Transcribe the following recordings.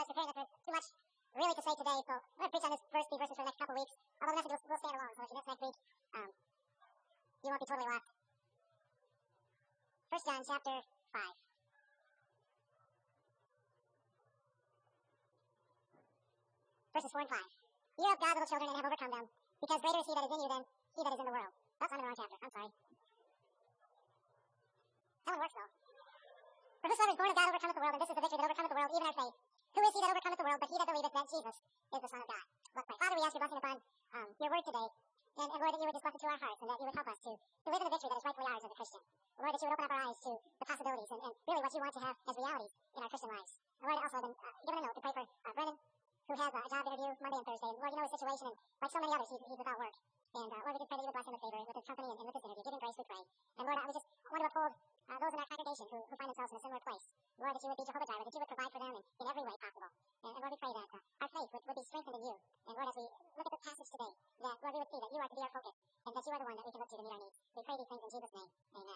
apologize for hearing that there's too much really to say today, so I'm going to preach on this first few verses for the next couple of weeks. Although the message will stand alone, so if you miss next week, you won't be totally lost. 1 John chapter 5. Verses 4 and 5. Ye are of God, little children, and have overcome them, because greater is he that is in you than he that is in the world. Oh, I'm in the wrong chapter. I'm sorry. That one works, though. For whosoever is born of God overcometh the world, and this is the victory that overcometh the world, even our faith. Who is he that overcometh the world, but he that believeth that Jesus is the Son of God? Let's pray. Father, we ask your blessing upon your word today, and Lord, that you would just bless it to our hearts, and that you would help us to live in the victory that is rightfully ours as a Christian. Lord, that you would open up our eyes to the possibilities and really what you want to have as realities in our Christian lives. And Lord, also I've been given a note to pray for Brennan, who has a job interview Monday and Thursday. And Lord, you know his situation, and like so many others, he's without work. And Lord, we just pray that you would bless him with favor with his company and with this interview. Give him grace, we pray. And Lord, we just want to uphold those in our congregation who find themselves in a similar place. Lord, that you would be Jehovah Jireh, that you would provide for them in every way possible. And Lord, we pray that our faith would be strengthened in you. And Lord, as we look at this passage today, that Lord, we would see that you are to be our focus, and that you are the one that we can look to meet our needs. We pray these things in Jesus' name. Amen.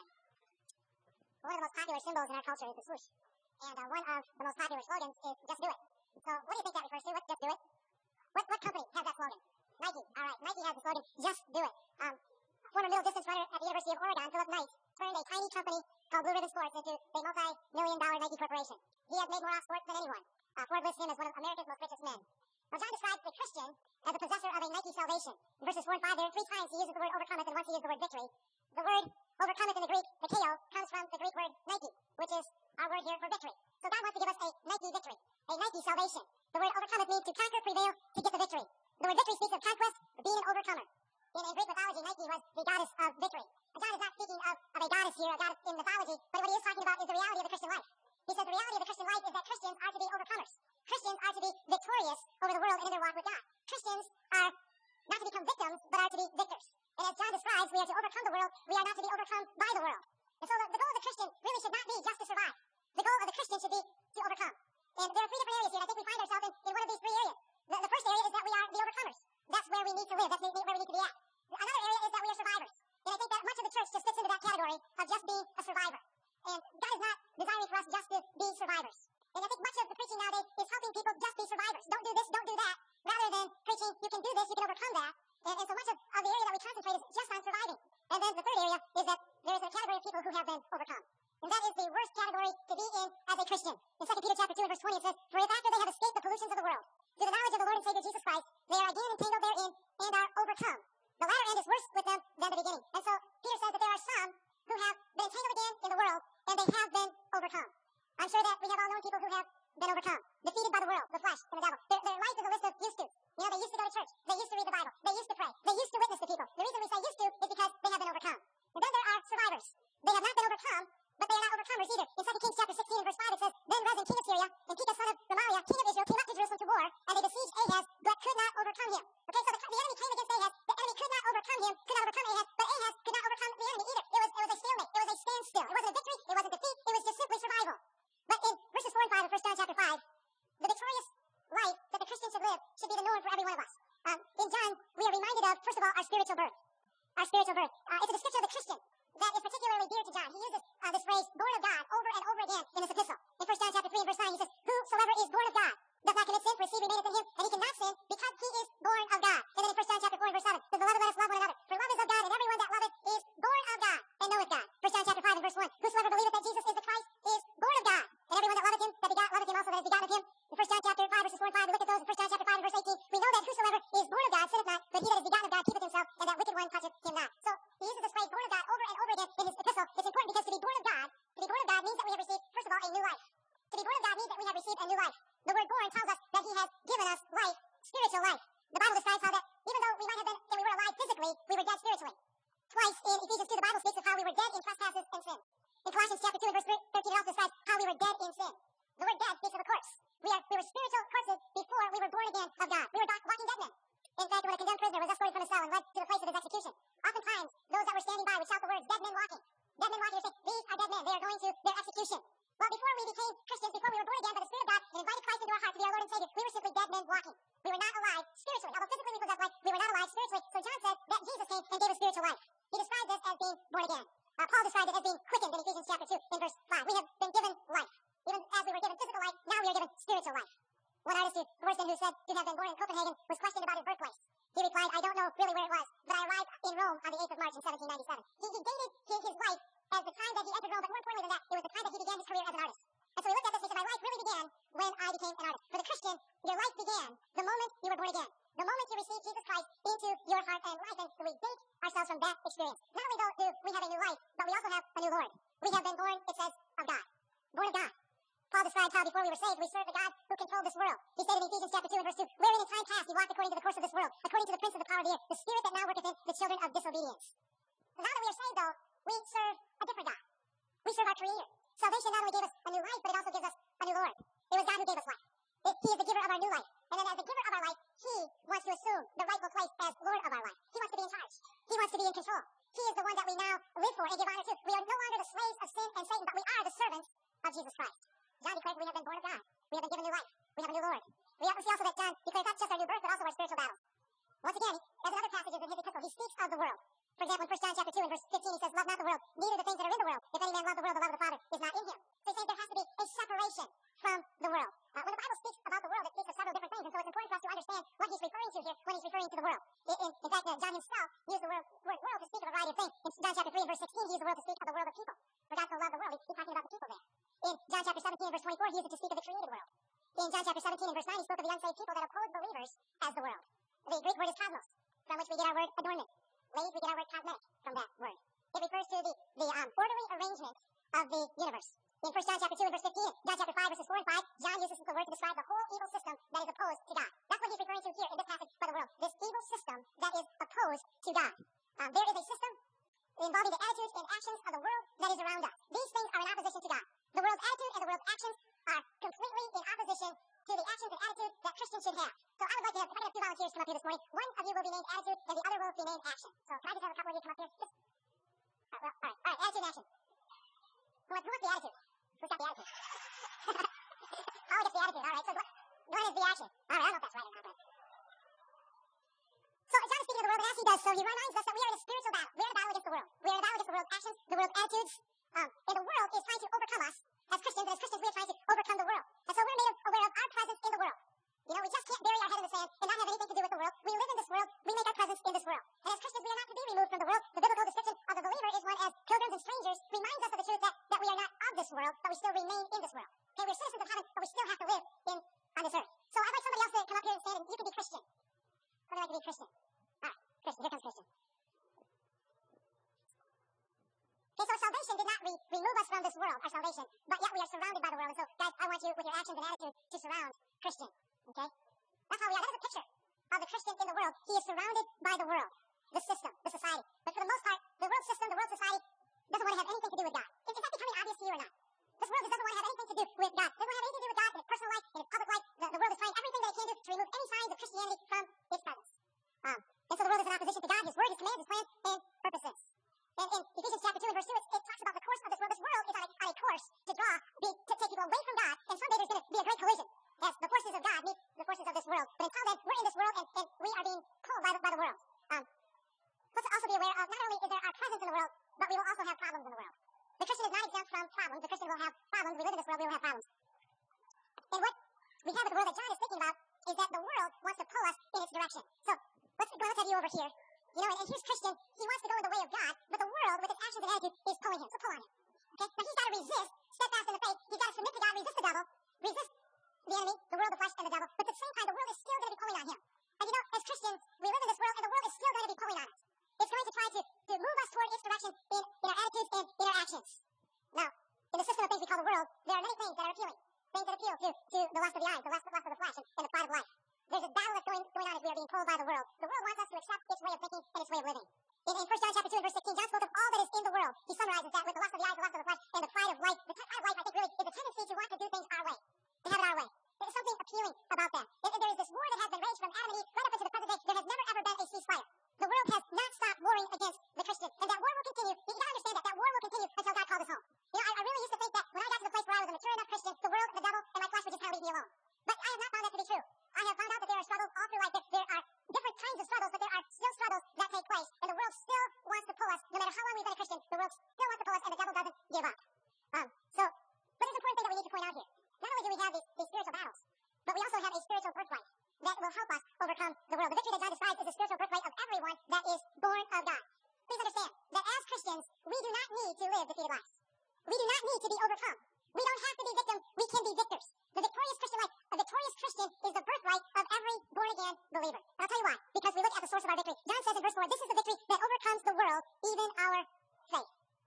One of the most popular symbols in our culture is the swoosh. And one of the most popular slogans is just do it. So what do you think that refers to? Let's just do it. What company has that slogan? Nike. All right, Nike has the slogan, just do it. Former middle distance runner at the University of Oregon, Philip Knight, turned a tiny company called Blue Ribbon Sports into a multi-million-dollar Nike corporation. He has made more off sports than anyone. Ford lists him as one of America's most richest men. Now, John describes the Christian as the possessor of a Nike salvation. In verses 4 and 5, there are 3 times he uses the word overcometh, and once he uses the word victory. The word overcometh in the Greek, the keo, comes from the Greek word Nike, which is our word here for victory. So God wants to give us a Nike victory, a Nike salvation. The word overcometh means to conquer, prevail, to get the victory. The word victory speaks of conquest, or being an overcomer. In Greek mythology, Nike was the goddess of victory. And John is not speaking of a goddess here, a goddess in mythology, but what he is talking about is the reality of the Christian life. He says the reality of the Christian life is that Christians are to be overcomers. Christians are to be victorious over the world and in their walk with God. Christians are not to become victims, but are to be victors. And as John describes, we are to overcome the world. We are not to be overcome by the world. And so the goal of the Christian really should not be just to survive. The goal of the Christian should be to overcome. And there are 3 different areas here, and I think we find ourselves in one of these 3 areas. The first area is that we are the overcomers. That's where we need to live. That's where we need to be at. Another area is that we are survivors. And I think that much of the church just fits into that category of just being a survivor. And God is not desiring for us just to be survivors. And I think much of the preaching nowadays is helping people just be survivors. Don't do this, don't do that. Rather than preaching, you can do this, you can overcome that. And so much of the area that we concentrate is just on surviving. And then the third area is that there is a category of people who have been overcome. And that is the worst category to be in as a Christian. In 2 Peter chapter 2 and verse 20 it says, for if after they have escaped the pollutions of the world, through the knowledge of the Lord and Savior Jesus Christ, they are again entangled therein and are overcome. The latter end is worse with them than the beginning. And so Peter says that there are some who have been entangled again in the world, and they have been overcome. I'm sure that we have all known people who have been overcome, defeated by the world, the flesh, and the devil. Their life is a list of used to. You know, they used to go to church. They used to read the Bible. They used to pray. They used to witness to people. The reason we say used to is because they have been overcome. And then there are survivors. They have not been overcome, but they are not overcomers either. In 2 Kings chapter 16 and verse 5 it says, then Rezin, king of Syria, and Pekah son of Remaliah, king of Israel, came up to Jerusalem to war, and they besieged Ahaz, but could not overcome him. Okay, so the enemy came against Ahaz. The enemy could not overcome him, could not overcome Ahaz, but Ahaz could not overcome the enemy either. It was a stalemate. It was a standstill. It wasn't a victory. It wasn't defeat. It was just simply survival. But in verses 4 and 5 of 1 John chapter 5, the victorious life that the Christian should live should be the norm for every one of us. In John, we are reminded of, first of all, our spiritual birth. Our spiritual birth. It's a description of the Christian that is particularly dear to John. He uses this phrase, born of God, over and over again in this epistle. In 1 John chapter 3 and verse 9, he says, whosoever is born of God does not commit sin, for his seed remaineth in him, and he cannot sin because he is born of God. And then in 1 John chapter 4 and verse 7, says, beloved, let us love one another, for love is of God, and everyone that loveth is born of God, and knoweth God. 1 John chapter 5 and verse 1, whosoever believeth that Jesus is the Christ is born of God, and everyone that loveth him, that begot, loveth him also that is begotten of him. In 1 John chapter 5 verses 4 and 5, we look at those in 1 John chapter 5 and verse 18, we know that whosoever is born of God sinneth not, but he that is begotten of God keepeth himself, and that wicked one toucheth him not. So he uses this phrase, born of God, over and over again in his epistle. It's important because to be born of God means that we have received, first of all, a new life. To be born of God means that we have received a new life. The word born tells us that he has given us life, spiritual life. The Bible describes how that even though we might have been, and we were alive physically, we were dead spiritually. Twice in Ephesians 2, the Bible speaks of how we were dead in trespasses and sin. In Colossians chapter 2 and verse 13, it also describes how we were dead in sin. The word dead speaks of a corpse. We were spiritual corpses before we were born again of God. We were walking dead men. In fact, when a condemned prisoner was escorted from a cell and led to the place of his execution, oftentimes those that were standing by would shout the words, dead men walking. Dead men walking would say, these are dead men. They are going to their execution. Well, before we became Christians, before we were born again by the Spirit of God and invited Christ into our heart to be our Lord and Savior, we were simply dead men walking. We were not alive spiritually. Although physically we possessed life, we were not alive spiritually. So John said that Jesus came and gave us spiritual life. He described this as being born again. Paul described it as being quickened in Ephesians chapter 2 in verse 5. We have been given life. Even as we were given physical life, now we are given spiritual life. life, but we also have a new Lord. We have been born, it says, of God. Born of God. Paul described how before we were saved, we served the God who controlled this world. He said in Ephesians chapter 2 and verse 2, wherein in time past you walked according to the course of this world, according to the prince of the power of the air, the spirit that now worketh in the children of disobedience. Now that we are saved, though, we serve a different God. We serve our Creator. Salvation not only gave us a new life, but it also gives us a new Lord. It was God who gave us life. He is the giver of our new life. And then as the giver of our life, He wants to assume the rightful place as Lord of our life. He wants to be in charge. He wants to be in control. He is the one that we now live for and give honor to. We are no longer the slaves of sin and Satan, but we are the servants of Jesus Christ. John declared we have been born of God. We have been given new life. We have a new Lord. We see also that John declares not just our new birth, but also our spiritual battle. Once again, as in other passages in his epistle, he speaks of the world. For example, in 1 John chapter 2 and verse 15, he says, love not the world, neither the things that are in the world. If any man love the world, the love of the Father is not in him. So he's saying there has to be a separation from the world. When the Bible speaks about the world, it speaks of several different things, and so it's important for us to understand what he's referring to here when he's referring to the world. In fact, John himself used the word world to speak of a variety of things. In John chapter 3 and verse 16, he used the world to speak of the world of people. For God so loved the world, he's talking about the people there. In John chapter 17 and verse 24, he used it to speak of the created world. In John chapter 17 and verse 9, he spoke of the unsaved people that oppose believers as the world. The Greek word is cosmos, from which we get our word adornment. Ladies, we get our word cosmetic from that word. It refers to the orderly arrangement of the universe. In 1 John chapter 2 and verse 15, John chapter 5 verses 4 and 5, John uses the word to describe the whole evil system that is opposed to God. That's what he's referring to here in this passage for the world. This evil system that is opposed to God. There is a system involving the attitudes and actions of the world that is around us. These things are in opposition to God. The world's attitude and the world's actions are completely in opposition to the actions and attitudes that Christians should have. So I would like to have, if I could have two volunteers come up here this morning, one of you will be named attitude and the other will be named action. So can I just have a couple of you come up here? Just, all right, attitude and action. Who wants the attitude? Who's got the attitude? Oh, gets the attitude, all right. So Glenn is the action. All right, I don't know if that's right or not, but. So John is speaking of the world, and as he does so, he reminds us that we are in a spiritual battle. We are in a battle against the world. We are in a battle against the world's actions, the world's attitudes, and the world is trying to overcome us as Christians, and as Christians we are trying to overcome the world. And so we're made aware of our presence in the world. You know, we just can't bury our head in the sand and not have anything to do with the world. We live in this world. We make our presence in this world. And as Christians, we are not to be removed from the world. The biblical description of the believer is one as pilgrims and strangers reminds us of the truth that we are not of this world, but we still remain in this world. Okay, we're citizens of heaven, but we still have to live on this earth. So I'd like somebody else to come up here and stand, and you can be Christian. How do you like to be Christian? All right, Christian. Here comes Christian. Okay, so salvation did not remove us from this world, our salvation, but yet we are surrounded by the world. And so, guys, I want you, with your actions and attitudes, to surround Christian. Okay? That's how we are. That is a picture of the Christian in the world. He is surrounded by the world, the system, the society. But for the most part, the world system, the world society, doesn't want to have anything to do with God. Is that becoming obvious to you or not? This world doesn't want to have anything to do with God. It doesn't have anything to do with God in its personal life, in its public life. The world is trying everything that it can do to remove any signs of Christianity from its presence. And so the world is in opposition to God, His word, His commands, His plans, and purposes. And in Ephesians chapter 2 and verse 2, it talks about the course of this world. This world is on a course to take people away from God, and someday there's going to be a great collision as the forces of God meet the forces of this world. But until then, we're in this world, and we are being pulled by the world. Let's also be aware of, not only is there our presence in the world, but we will also have problems in the world. The Christian is not exempt from problems. The Christian will have problems. We live in this world, we will have problems. And what we have with the world that John is thinking about is that the world wants to pull us in its direction. So, let's have you over here. You know, and here's Christian. He wants to go in the way of God, but the world, with its actions and attitudes, is pulling him. So pull on him. Okay? Now he's got to resist, steadfast in the faith. He's got to submit to God, resist the devil, resist the enemy, the world, the flesh, and the devil. But at the same time, the world is still going to be pulling on him. And you know, as Christians, we live in this world, and the world is still going to be pulling on us. It's going to try to move us toward its direction in our attitudes and in our actions. Now, in the system of things we call the world, there are many things that are appealing. Things that appeal to the lust of the eyes, the lust of the flesh, and the pride of life. There's a battle that's going on as we are being pulled by the world. The world wants us to accept its way of thinking and its way of living. In 1 John chapter 2 and verse 16, John spoke of all that is in the world. He summarizes that with the lust of the eyes, the lust of the flesh, and the pride of life. The pride of life, I think, really is the tendency to want to do things our way, to have it our way. There's something appealing about that. There is this war that has been raged from Adam and Eve right up into the present day. There has never ever been a ceasefire. The world has not stopped warring against the Christian, and that war will continue. You got to understand that war will continue until God calls us home. You know, I really used to think that when I got to the place where I was a mature enough Christian, the world, the devil, and my flesh would just kind of leave me alone. But I have not found that to be true. I have found out that there are struggles all through life. There are different kinds of struggles, but there are still struggles that take place. And the world still wants to pull us. No matter how long we've been a Christian, the world still wants to pull us, and the devil doesn't give up. But there's an important thing that we need to point out here. Not only do we have these spiritual battles, but we also have a spiritual birthright that will help us overcome the world. The victory that John describes is the spiritual birthright of everyone that is born of God. Please understand that as Christians, we do not need to live defeated lives. We do not need to be overcome. We don't have to be victims. We can be victors. The victorious Christian life, a victorious Christian is the birthright of every born-again believer. And I'll tell you why. Because we look at the source of our victory. John says in verse 4, this is the victory that overcomes the world, even our faith.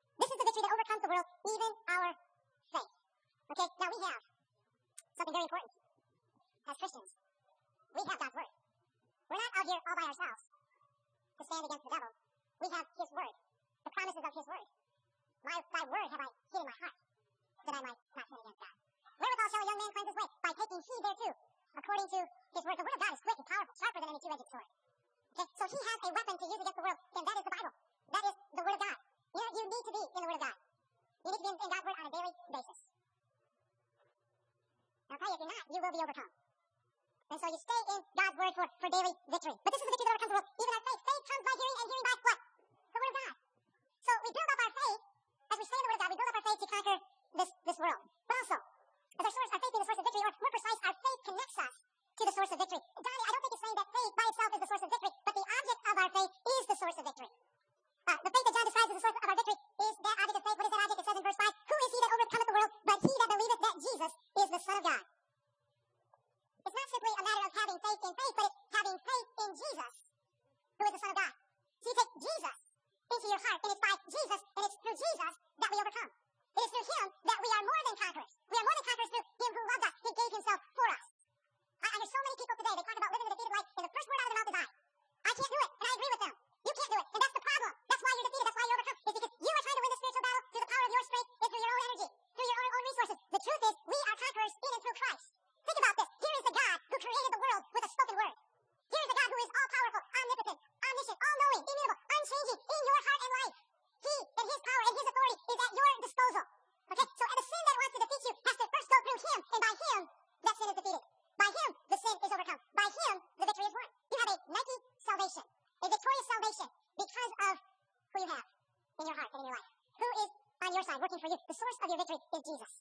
even our faith. Okay, now we have something very important as Christians. We have God's Word. We're not out here all by ourselves to stand against the devil. We have His Word, the promises of His Word. Thy word have I hid in my heart, that I might not sin against God. Wherewithal shall a young man cleanse his way? By taking heed thereto, according to His Word. The Word of God is quick and powerful, sharper than any two-edged sword. Okay, so He has a weapon to use against the world, and that is the Bible. That is the Word of God. You need to be in the Word of God. You need to be in God's Word on a daily basis. I'll tell you, if you're not, you will be overcome. And so you stay in God's Word for daily victory. But this is the victory that overcomes the world, even our faith. Faith comes by hearing, and hearing by what? The Word of God. So we build up our faith, as we stay in the Word of God, we build up our faith to conquer this world. But also, as our faith being the source of victory, or more precise, our faith connects us to the source of victory. Donnie, I don't think it's saying that faith by itself is the source of victory, but the object of our faith is the source of victory. The faith that John describes as the source of our victory is that object of faith. What is that object? It says in verse 5, who is he that overcometh the world, but he that believeth that Jesus is the Son of God. It's not simply a matter of having faith in faith, but it's having faith in Jesus, who is the Son of God. So you take Jesus into your heart, and it's by Jesus, and it's through Jesus that we overcome. It is through Him that we are more than conquerors. We are more than conquerors through Him who loved us. He gave Himself for us. I hear so many people today, they talk about living a defeated life, and the first word out of their mouth is I can't do it, and I agree with them. You can't do it, and that's the problem. That's why you're defeated. That's why you overcome. It's because you are trying to win the spiritual battle through the power of your strength and through your own energy, through your own resources. The truth is, we are conquerors in and through Christ. Think about this. Here is the God who created the world with a spoken word. Here is the God who is all-powerful, omnipotent, omniscient, all-knowing, immutable, unchanging in your heart and life. He and His power and His authority is at your disposal. Okay? So the sin that wants to defeat you has to first go through Him, and by Him, that sin is defeated. By Him, the sin is overcome. By Him, the victory is won. You have a Nike salvation, a victorious salvation, because of who you have in your heart and in your life. Who is on your side working for you? The source of your victory is Jesus.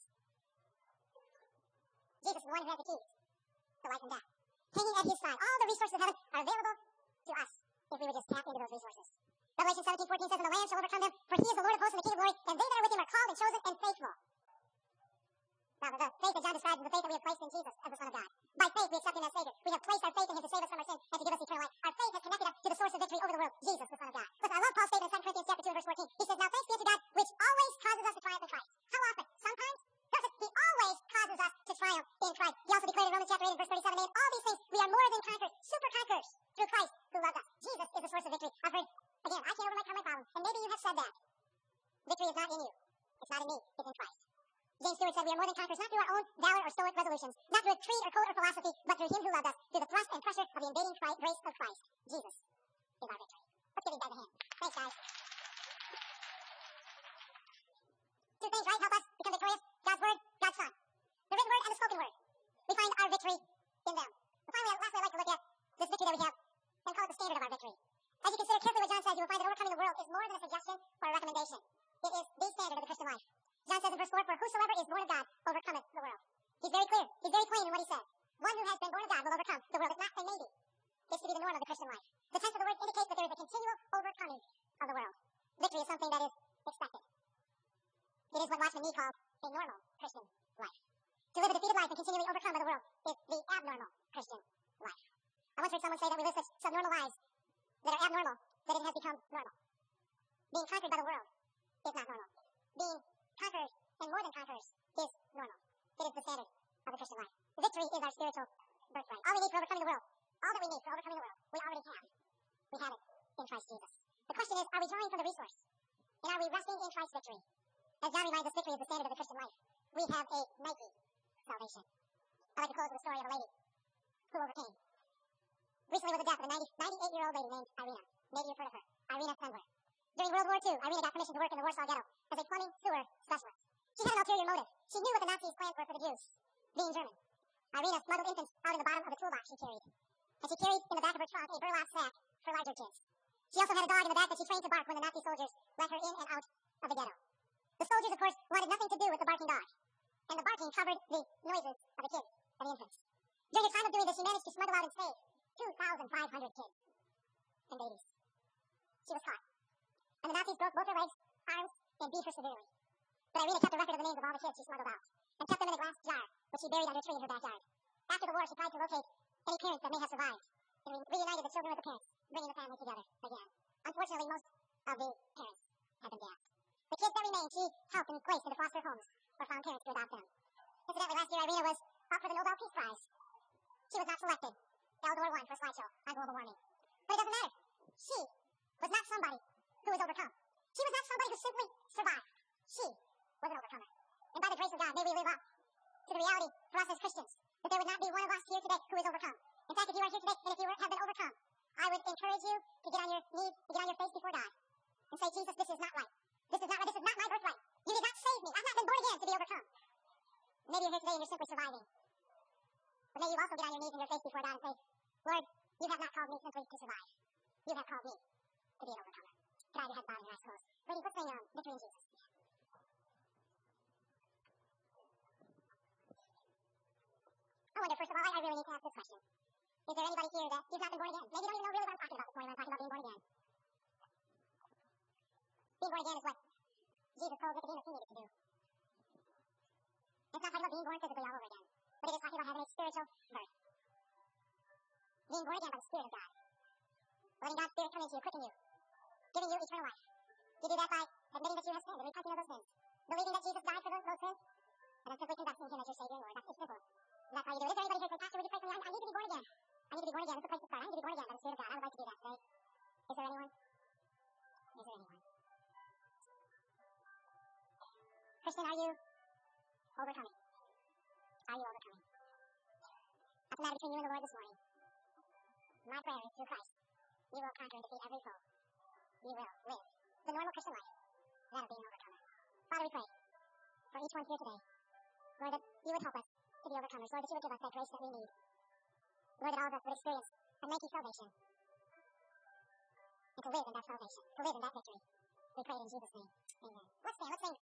Jesus is the one who has the keys to life and death. Hanging at His side. All the resources of heaven are available to us if we would just tap into those resources. Revelation 17:14 says, and the Lamb shall overcome them, for He is the Lord of hosts and the King of glory, and they that are with Him are called and chosen and faithful. Now, the faith that John describes is the faith that we have placed in Jesus as the Son of God. By faith, we accept Him as Savior. We have placed our faith in Him to save us from our sin and to give us eternal life. Our faith has connected us to the source of victory over the world, Jesus, the Son of God. Listen, I love Paul's statement in 2 Corinthians chapter 2, verse 14. He says, now thanks be unto God, which always causes us to triumph in Christ. How often? Sometimes? No, He always causes us to triumph in Christ. He also declared in Romans chapter 8 and verse 37, in all these things we are more than conquerors, super conquerors, through Christ who loved us. Jesus is the source of victory. I've heard, again, I can't overcome my problems, and maybe you have said that. Victory is not in you. It's not in me. It's in Christ. James Stewart said, we are more than conquerors, not through our own valor or stoic resolutions, not through a creed or code or philosophy, but through Him who loved us, through the thrust and pressure of the invading grace of Christ. Jesus is our victory. Let's give these guys a hand. Thanks, guys. Two things, right, help us become victorious? God's Word, God's Son. The written Word and the spoken Word. We find our victory in them. And finally, lastly, I'd like to look at this victory that we have and call it the standard of our victory. As you consider carefully what John says, you will find that overcoming the world is more than a suggestion or a recommendation. It is the standard of the Christian life. John says in verse 4, for whosoever is born of God overcometh the world. He's very clear. He's very plain in what he says. One who has been born of God will overcome the world. It's not a maybe. It's to be the norm of the Christian life. The tense of the word indicates that there is a continual overcoming of the world. Victory is something that is expected. It is what Watchman Nee called a normal Christian life. To live a defeated life and continually overcome by the world is the abnormal Christian life. I once heard someone say that we live such subnormal lives that are abnormal that it has become normal. Being conquered by the world is not normal. Being conquered and more than conquerors is normal. It is the standard of the Christian life. Victory is our spiritual birthright. All we need for overcoming the world, all that we need for overcoming the world, we already have. We have it in Christ Jesus. The question is, are we drawing from the resource? And are we resting in Christ's victory? As John reminds us, victory is the standard of the Christian life. We have a Nike salvation. I'd like to close with a story of a lady who overcame. Recently was the death of a 98-year-old lady named Irina. Maybe you've heard of her. Irina Sendler. During World War II, Irina got permission to work in the Warsaw Ghetto as a plumbing sewer specialist. She had an ulterior motive. She knew what the Nazis planned for the Jews, being German. Irina smuggled infants out in the bottom of the toolbox she carried. And she carried in the back of her trunk a burlap sack for larger kids. She also had a dog in the back that she trained to bark when the Nazi soldiers let her in and out of the ghetto. The soldiers, of course, wanted nothing to do with the barking dog. And the barking covered the noises of the kids and the infants. During the time of doing this, she managed to smuggle out and save 2,500 kids and babies. She was caught. And the Nazis broke both her legs, arms, and beat her severely. But Irina kept a record of the names of all the kids she smuggled out, and kept them in a glass jar, which she buried under a tree in her backyard. After the war, she tried to locate any parents that may have survived, and reunited the children with the parents, bringing the family together again. Unfortunately, most of the parents have been dead. The kids that remained saying she helped and graced into foster homes or found parents to adopt them. Incidentally, last year Irina was up for the Nobel Peace Prize. She was not selected. Eldor won for a slideshow on global warming. But it doesn't matter. She was not somebody who was overcome. She was not somebody who simply survived. She was an overcomer. And by the grace of God, may we live up to the reality for us as Christians that there would not be one of us here today who is overcome. In fact, if you are here today and if you have been overcome, I would encourage you to get on your knees, to get on your face before God and say, Jesus, this is not right. This is not right. This is not my birthright. You did not save me. I've not been born again to be overcome. Maybe you're here today and you're simply surviving. But maybe you also get on your knees and your face before God and say, Lord, you have not called me simply to survive. You have called me to be an overcomer. Can I have your head bowed and your eyes closed? Ladies, let's sing Victory in Jesus. I wonder, first of all, I really need to ask this question. Is there anybody here that you've not been born again? Maybe you don't even know really what I'm talking about this morning when I'm talking about being born again. Being born again is what Jesus told Nicodemus he needed to do. It's not talking about being born physically all over again, but it is talking about having a spiritual birth. Being born again by the Spirit of God. Letting God's Spirit come into you, quicken you, giving you eternal life. You do that by admitting that you have sinned and repenting of those sins. Believing that Jesus died for those sins, and then simply confessing Him as your Savior and Lord. That's simple. And that's how you do it. Is there anybody here who says, Pastor, would you pray for me? I need to be born again. I need to be born again. That's the place to start. I need to be born again by the Spirit of God. I would like to do that today. Is there anyone? Is there anyone? Christian, are you overcoming? Are you overcoming? That's the matter between you and the Lord this morning. My prayer is through Christ, you will conquer and defeat every foe. You will live the normal Christian life. That of being an overcomer. Father, we pray for each one here today. Lord, that you would help us to be overcomers. Lord, that you would give us that grace that we need. Lord, that all of us would experience a mighty salvation. And to live in that salvation. To live in that victory. We pray it in Jesus' name. Amen. Let's stand. Let's sing.